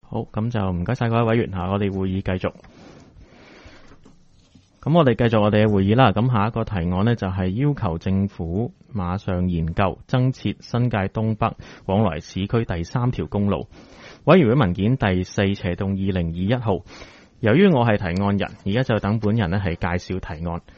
好，咁就唔該晒各位委員吓，我哋會議繼續。咁我哋繼續我哋嘅會議啦。咁下一個提案呢，就係要求政府馬上研究增設新界東北往來市區第3條公路。委員會文件第4/2021號。由於我係提案人，而家就等本人呢係介紹提案。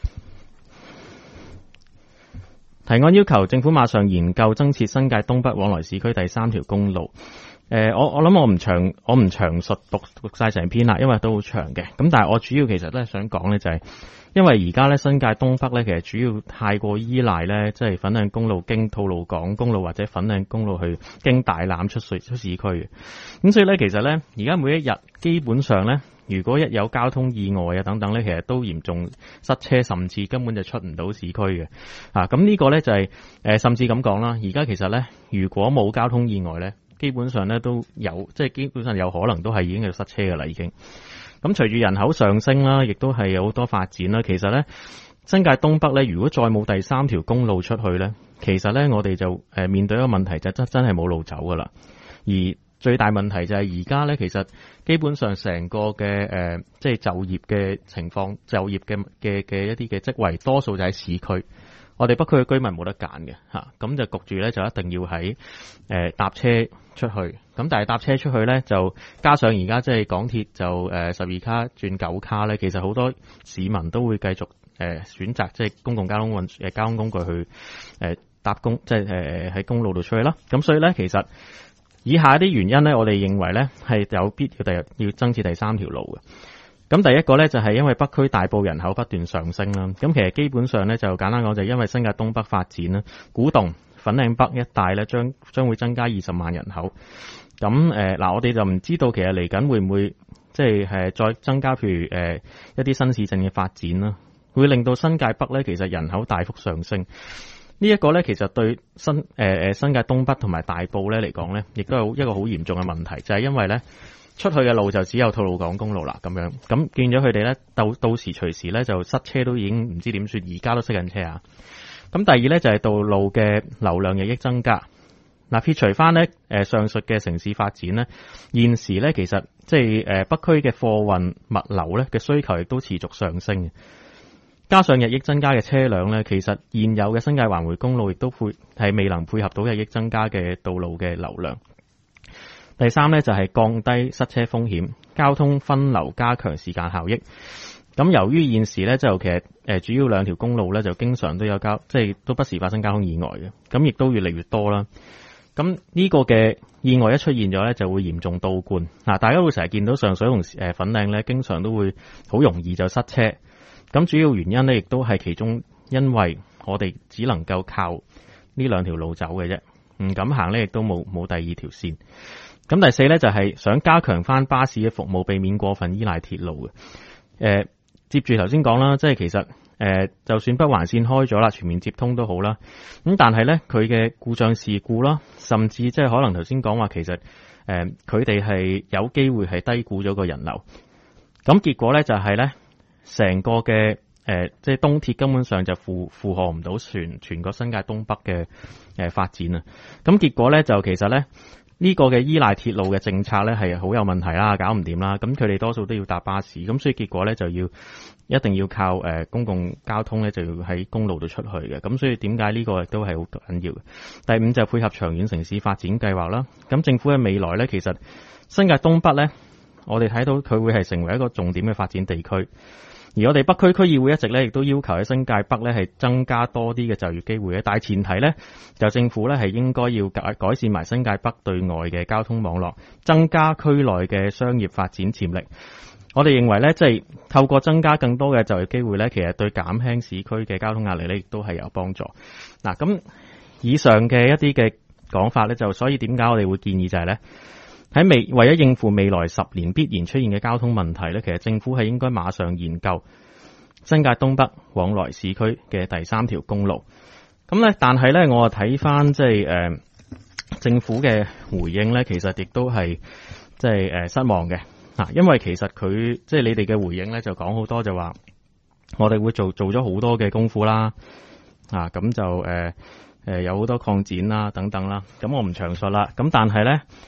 提案要求政府馬上研究增設新界東北往來市區第3條公路。我諗我唔詳述讀晒成篇啦，因為都好長嘅。咁但係我主要其實都係想講呢，就係因為而家呢新界東北呢，其實主要太過依賴呢，即係粉嶺公路經吐露港公路或者粉嶺公路去經大欖出市區嘅。咁所以呢，其實呢，而家每一日基本上呢，如果一有交通意外啊等等呢，其實都嚴重塞車，甚至根本就出唔到市區嘅。咁呢個呢，就係甚至咁講啦。而家其實呢，如果冇交通意外呢，基本上咧都有，即係基本上有可能都係已經係塞車㗎啦，已經。咁隨住人口上升啦，亦都係有好多發展啦。其實咧，新界東北咧，如果再冇第3條公路出去咧，其實咧我哋就面對一個問題就真係冇路走㗎啦。而最大問題就係而家咧，其實基本上成個嘅即係就業嘅情況，就業嘅一啲嘅職位，多數就喺市區。我哋北區嘅居民冇得揀嘅嚇，咁就焗住咧就一定要喺搭車出去。咁但係搭車出去咧，就加上而家即係港鐵就12卡轉9卡咧，其實好多市民都會繼續選擇即係公共交通工具去搭即係喺公路度出去啦。咁所以咧，其實以下一啲原因咧，我哋認為咧係有必要增設第3條路嘅。咁第一個咧就係因為北區大埔人口不斷上升啦，咁其實基本上咧就簡單講就係因為新界東北發展啦，古洞、粉嶺北一帶咧將會增加20萬人口。咁我哋就唔知道其實嚟緊會唔會即係再增加譬如一啲新市鎮嘅發展啦，會令到新界北咧其實人口大幅上升。呢一個咧其實對新界東北同埋大埔咧嚟講咧，亦都有一個好嚴重嘅問題，就係因為咧，出去嘅路就只有吐露港公路啦，咁樣咁見咗佢哋咧，到時隨時咧就塞車都已經唔知點算，而家都塞緊車啊！咁第二咧就係道路嘅流量日益增加。撇除翻咧上述嘅城市發展咧，現時咧其實即係北區嘅貨運物流咧嘅需求亦都持續上升嘅。加上日益增加嘅車輛咧，其實現有嘅新界環迴公路亦都係未能配合到日益增加嘅道路嘅流量。第三咧就係降低塞車風險，交通分流加強時間效益。咁由於現時咧就其實主要2條公路咧就經常都有即係都不時發生交通意外嘅，咁亦都越嚟越多啦。咁呢個嘅意外一出現咗咧，就會嚴重倒灌。大家會成日見到上水同粉嶺咧，經常都會好容易就塞車。咁主要原因咧，亦都係其中因為我哋只能夠靠呢2條路走嘅啫，唔敢行咧，亦都冇第2條線。咁第四咧就係想加強翻巴士嘅服務，避免過分依賴鐵路嘅。接住頭先講啦，即係其實就算北環線開咗啦，全面接通都好啦。咁但係咧佢嘅故障事故啦，甚至即係可能頭先講話，其實佢哋係有機會係低估咗個人流。咁結果咧就係咧成個嘅即係東鐵根本上就負荷唔到全個新界東北嘅發展啊。咁結果咧就其實咧。呢個嘅依賴鐵路嘅政策咧係好有問題啦，搞唔掂啦。咁佢哋多數都要搭巴士，咁所以結果咧就一定要靠公共交通咧，就要喺公路度出去嘅。咁所以點解呢個亦都係好緊要嘅。第五就配合長遠城市發展計劃啦。咁政府嘅未來咧，其實新界東北咧，我哋睇到佢會係成為一個重點嘅發展地區。而我哋北區區議會一直咧，亦都要求喺新界北咧係增加多啲嘅就業機會嘅，但係前提咧就政府咧係應該要改善埋新界北對外嘅交通網絡，增加區內嘅商業發展潛力。我哋認為咧，即係透過增加更多嘅就業機會咧，其實對減輕市區嘅交通壓力咧，亦都係有幫助。咁以上嘅一啲嘅講法咧，就所以點解我哋會建議就係咧。為咗應付未來10年必然出現嘅交通問題咧，其實政府係應該馬上研究新界東北往來市區嘅第3條公路。咁咧，但係咧，我睇翻即係政府嘅回應咧，其實亦都係即係失望嘅。因為其實佢即係你哋嘅回應咧，就講好多就話我哋會做咗好多嘅功夫啦。咁就有好多擴展啦等等啦。咁我唔詳述啦。咁但係咧。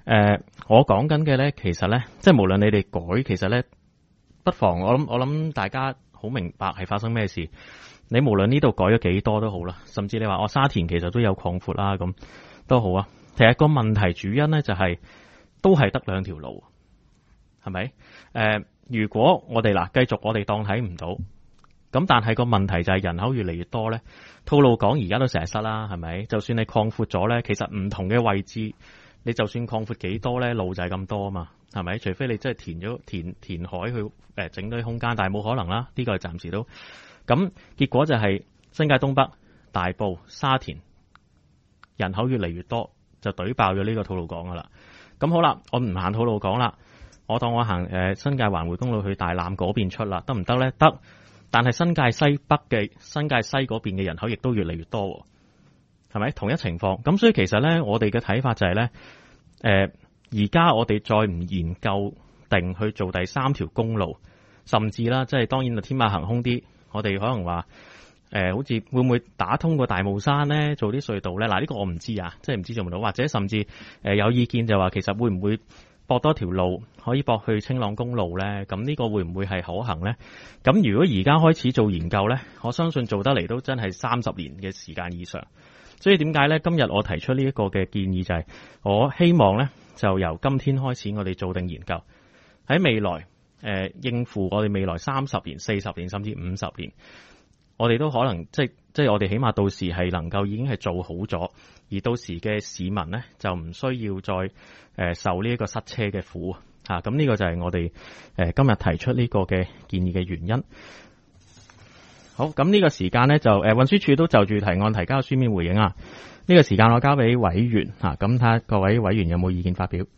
我講緊嘅咧，其實咧，即係無論你哋改，其實咧，不妨我諗大家好明白係發生咩事。你無論呢度改咗幾多都好啦，甚至你話沙田其實都有擴闊啦，咁都好啊。其實個問題主因咧就係都係得兩條路，係咪？如果我哋繼續我哋當睇唔到，咁但係個問題就係人口越嚟越多咧，吐露港而家都成日塞啦，係咪？就算你擴闊咗咧，其實唔同嘅位置，你就算擴闊幾多咧，路就係咁多啊嘛，係咪？除非你真係填海去整到啲空間，但係冇可能啦，呢個係暫時都。咁結果就係新界東北、大埔、沙田人口越嚟越多，就懟爆咗呢個吐露港噶啦。咁好啦，我唔行吐露港啦，我當我行新界環迴公路去大欖嗰邊出啦，得唔得咧？得，但係新界西北嘅新界西嗰邊嘅人口亦都越嚟越多，係咪？同一情況。咁所以其實咧，我哋嘅睇法就係咧，而家我哋再唔研究定去做第三條公路，甚至啦，即係當然就天馬行空啲。我哋可能話好似會唔會打通個大帽山咧，做啲隧道咧？嗱，呢個我唔知啊，即係唔知做唔到，或者甚至有意見就話其實會唔會駁多條路可以駁去青朗公路咧？咁呢個會唔會係可行咧？咁如果而家開始做研究咧，我相信做得嚟都真係30年嘅時間以上。所以點解咧？今日我提出呢一個嘅建議就係，我希望咧就由今天開始，我哋做定研究喺未來。應付我哋未來30年、40年甚至50年，我哋都可能即係我哋起碼到時係能夠已經係做好咗，而到時嘅市民呢，就唔需要再受呢一個塞車嘅苦嚇。咁呢個就係我哋今日提出呢個嘅建議嘅原因。好，咁呢個時間呢，就運輸署都就住提案提交書面回應啊。呢個時間我交俾委員嚇，咁睇下各位委員有冇意見發表。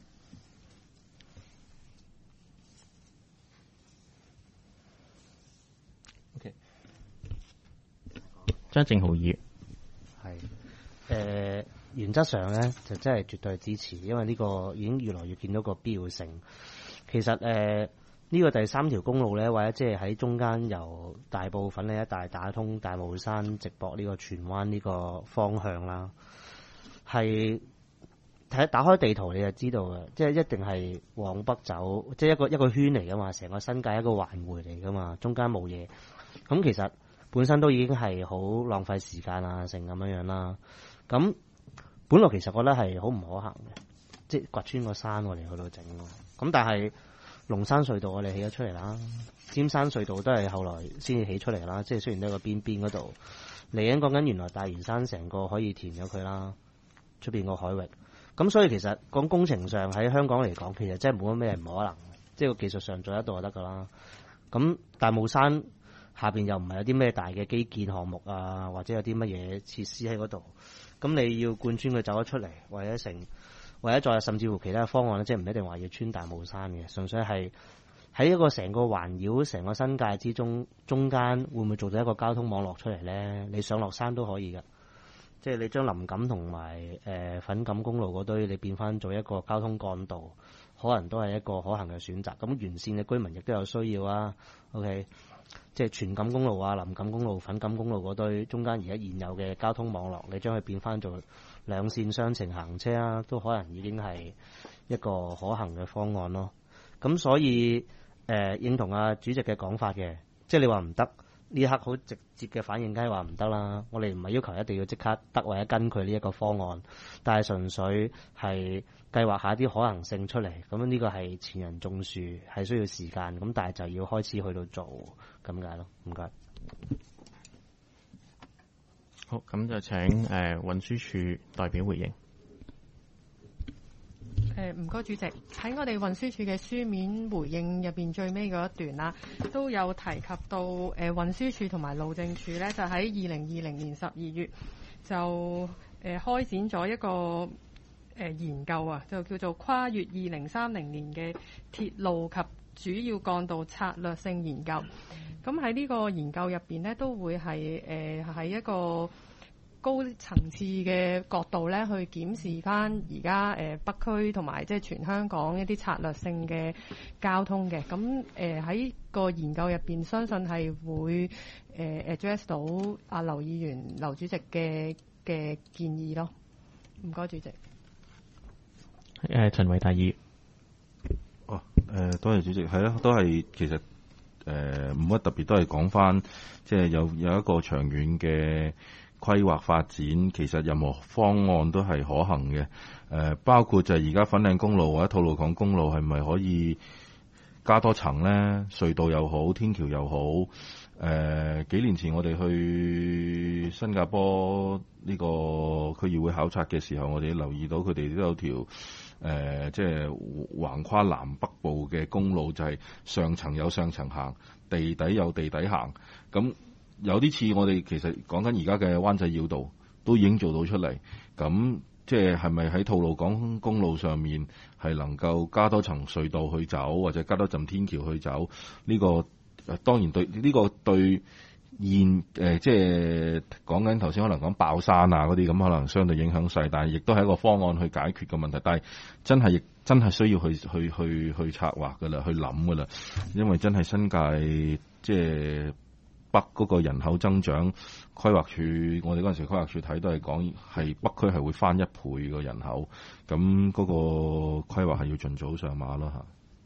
張正豪議員係原則上咧就真係絕對支持，因為呢個已經越來越見到個必要性。其實呢個第三條公路咧，或者即係喺中間由大部分呢一帶打通大帽山直駁呢個荃灣呢個方向啦，係打開地圖你就知道嘅，即係一定係往北走，即係一個圈嚟噶嘛，成個新界一個環迴嚟噶嘛，中間冇嘢。咁其實本身都已經係好浪費時間啊，成咁樣啦。咁本來其實覺得係好唔可行嘅，即係掘穿個山我哋去到整咯。咁但係龍山隧道我哋起咗出嚟啦，尖山隧道都係後來先至起出嚟啦。即係雖然都喺個邊嗰度，嚟緊講緊原來大嶼山成個可以填咗佢啦，出邊個海域。咁所以其實講工程上喺香港嚟講，其實真係冇乜咩唔可能，即係個技術上做得到就得噶啦。咁大帽山下邊又唔係有啲咩大嘅基建項目啊，或者有啲乜嘢設施喺嗰度，咁你要貫穿佢走咗出嚟，或者再甚至乎其他方案咧，即係唔一定話要穿大帽山嘅，純粹係喺一個成個環繞成個新界之中間會唔會做到一個交通網絡出嚟咧？你上落山都可以㗎，即係你將林錦同埋粉錦公路嗰堆，你變翻做一個交通幹道，可能都係一個可行嘅選擇。咁沿線嘅居民亦都有需要啊。OK。即係荃錦公路啊、林錦公路、粉錦公路嗰堆中間而家現有嘅交通網絡，你將佢變翻做兩線雙程行車啊，都可能已經係一個可行嘅方案咯。咁所以認同阿主席嘅講法嘅，即係你話唔得呢刻好直接嘅反應，梗係話唔得啦。我哋唔係要求一定要即刻得或者跟佢呢一個方案，但係純粹係計劃下啲可能性出嚟。咁呢個係前人種樹，係需要時間，咁但係就要開始去到做咁解咯。唔該。 好，咁就請運輸署代表回應。 唔該，主席，喺我哋運輸署嘅書面回應入邊最尾嗰一段啦，都有提及到運輸署同埋路政署咧，就喺2020年12月就開展咗一個研究啊，就叫做跨越2030年嘅鐵路及主要幹道策略性研究。咁喺呢個研究入邊咧，都會係喺一個高層次嘅角度咧，去檢視翻而家北區同埋即係全香港一啲策略性嘅交通嘅。咁喺個研究入邊，相信係會address 到阿劉議員、劉主席嘅建議咯。唔該，主席。 陳偉大議。 多謝主席，係啦，都係其實冇乜特別，都係講翻即係有一個長遠嘅規劃發展，其實任何方案都係可行嘅。包括就係而家粉嶺公路或者吐露港公路係咪可以加多層呢？隧道又好，天橋又好。幾年前我哋去新加坡呢個區議會考察嘅時候，我哋留意到佢哋都有條即係橫跨南北部嘅公路，就係上層有上層行，地底有地底行。咁有啲似我哋其實講緊而家嘅灣仔繞道，都已經做到出嚟。咁即係咪喺吐露港公路上面係能夠加多層隧道去走，或者加多陣天橋去走？呢個當然對呢個對現即係講緊頭先可能講爆山啊嗰啲咁，可能相對影響細，但係亦都係一個方案去解決嘅問題。但係真係需要去策劃㗎啦，去諗㗎啦，因為真係新界即係北嗰個人口增長，規劃署我哋嗰陣時規劃署睇都係講係北區係會翻1倍個人口，咁嗰個規劃係要盡早上馬咯嚇。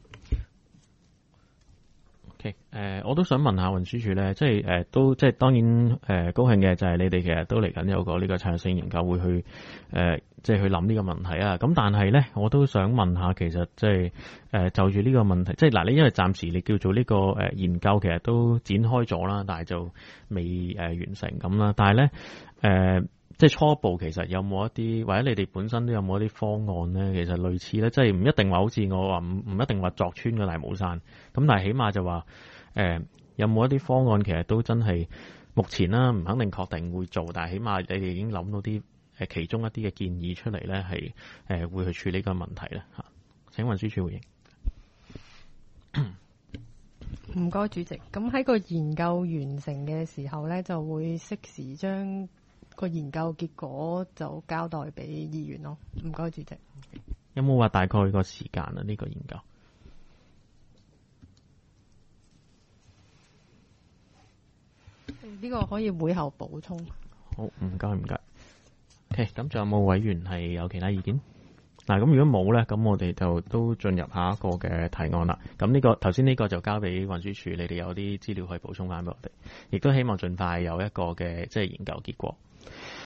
我都想問下運輸署咧，即係都即係當然高興嘅就係你哋其實都嚟緊有個呢個策略性研究會去即係去諗呢個問題啊。咁但係咧，我都想問下，其實即係就住呢個問題，即係嗱，你因為暫時你叫做呢個研究其實都展開咗啦，但係就未完成咁啦。但係咧即係初步其實有冇一啲，或者你哋本身都有冇一啲方案咧？其實類似咧，即係唔一定話好似我話唔一定話鑿穿個大帽山，咁但係起碼就話有冇一啲方案其實都真係目前啦，唔肯定確定會做，但係起碼你哋已經諗到啲其中一啲嘅建議出嚟咧，係會去處理個問題咧嚇。請運輸署回應。 唔該，主席。咁喺個研究完成嘅時候咧，就會適時將個研究結果就交代俾議員咯。唔該，主席。 有冇話大概個時間啊？呢個研究呢個可以會後補充。 好，唔該。OK， 咁仲有冇委員係有其他意見？嗱，咁如果冇咧，咁我哋就都進入下一個嘅提案啦。咁呢個頭先呢個就交俾運輸署，你哋有啲資料可以補充翻俾我哋，亦都希望盡快有一個嘅即係研究結果。